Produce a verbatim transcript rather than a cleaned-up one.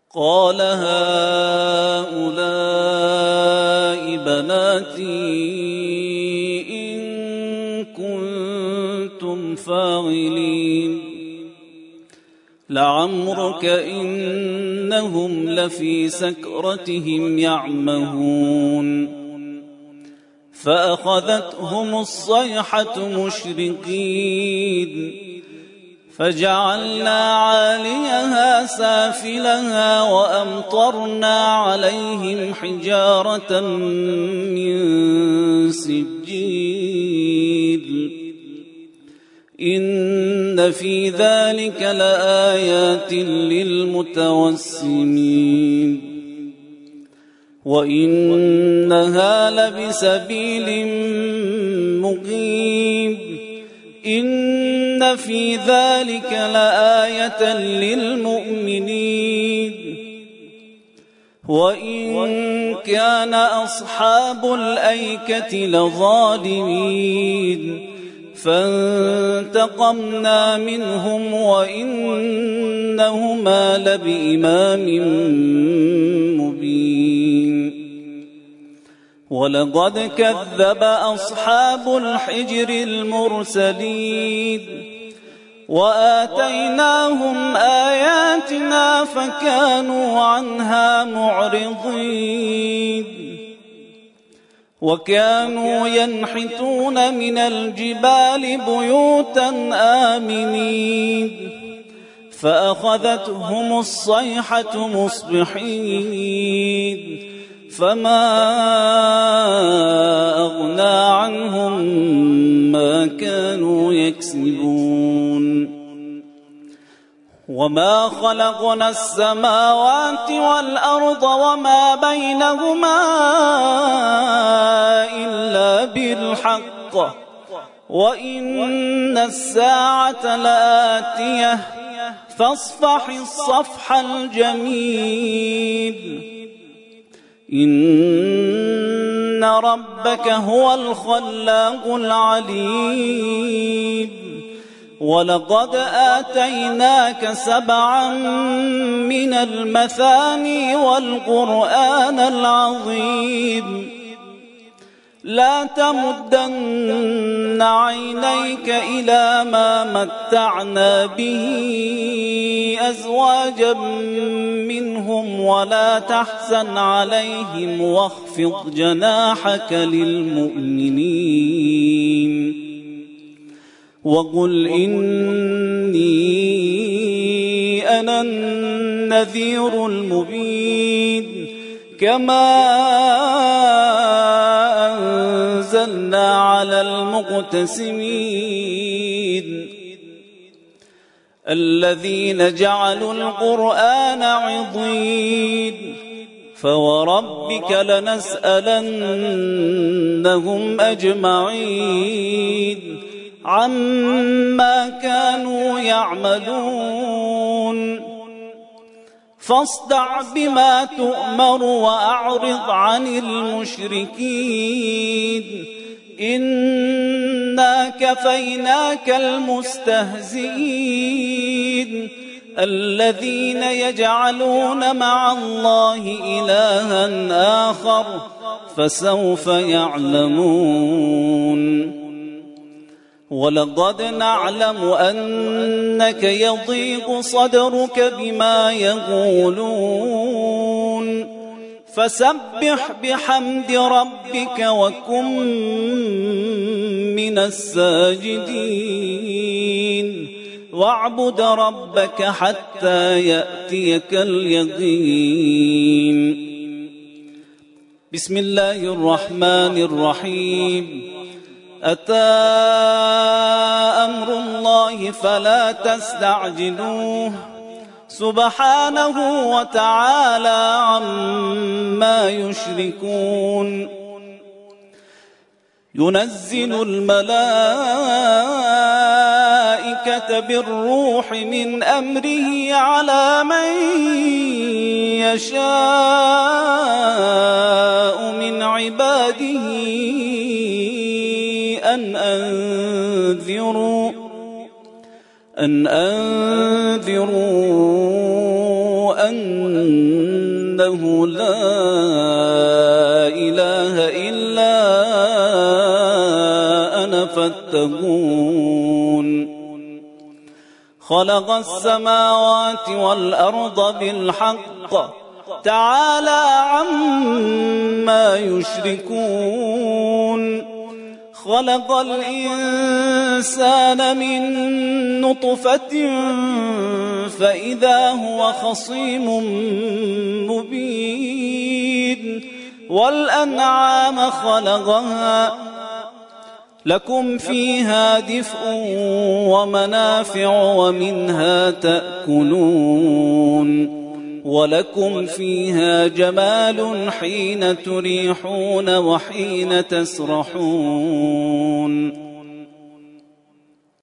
قال هؤلاء بناتي إن كنتم فاعلين لعمرك إنهم لفي سكرتهم يعمهون فأخذتهم الصيحة مشرقين فجعلنا عاليها سافلها وأمطرنا عليهم حجارة من سجيل إن في ذلك لآيات للمتوسمين وإنها لبسبيل مقيم إن في ذلك لآية للمؤمنين وإن كان أصحاب الأيكة لظالمين فانتقمنا منهم وإنهما لبإمام مبين ولقد كذب أصحاب الحجر المرسلين وآتيناهم آياتنا فكانوا عنها معرضين وكانوا ينحتون من الجبال بيوتا آمنين فأخذتهم الصيحة مصبحين فما أغنى عنهم ما كانوا يكسبون وما خلقنا السماوات والأرض وما بينهما إلا بالحق وإن الساعة لآتية فاصفح الصفح الجميل إن ربك هو الخلاق العليم ولقد آتيناك سبعا من المثاني والقرآن العظيم لا تمدن عينيك إلى ما متعنا به أزواجا منهم ولا تحزن عليهم واخفض جناحك للمؤمنين وقل إني أنا النذير المبين كما أنزلنا على المقتسمين الذين جعلوا القرآن عضين فوربك لنسألنهم أجمعين عما كانوا يعملون فاصدع بما تؤمر وأعرض عن المشركين إنا كفيناك المستهزئين الذين يجعلون مع الله إلها آخر فسوف يعلمون ولقد نعلم أنك يضيق صدرك بما يقولون فسبح بحمد ربك وكن من الساجدين واعبد ربك حتى يأتيك اليقين بسم الله الرحمن الرحيم أتى أمر الله فلا تستعجلوه سبحانه وتعالى عما يشركون ينزل الملائكة بالروح من أمره على من يشاء من عباده أن أنذروا أن أنذروا أنه لا إله إلا أنا فاتقون خلق السماوات والأرض بالحق تعالى عما يشركون خلق الإنسان من نطفة فإذا هو خصيم مبين والأنعام خلقها لكم فيها دفء ومنافع ومنها تأكلون ولكم فيها جمال حين تريحون وحين تسرحون